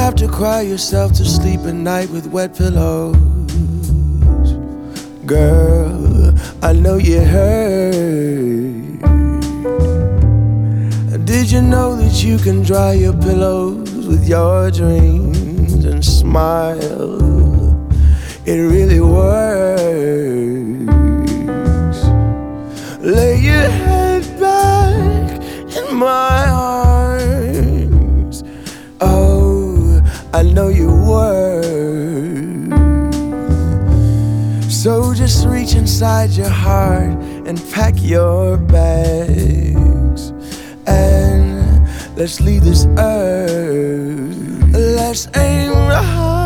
have to cry yourself to sleep at night with wet pillows. Girl, I know you hurt. Did you know that you can dry your pillows with your dreams and smile? It really works. Lay your head back in my arms. Oh, I know you work. So just reach inside your heart and pack your bags, and let's leave this earth. Let's aim high.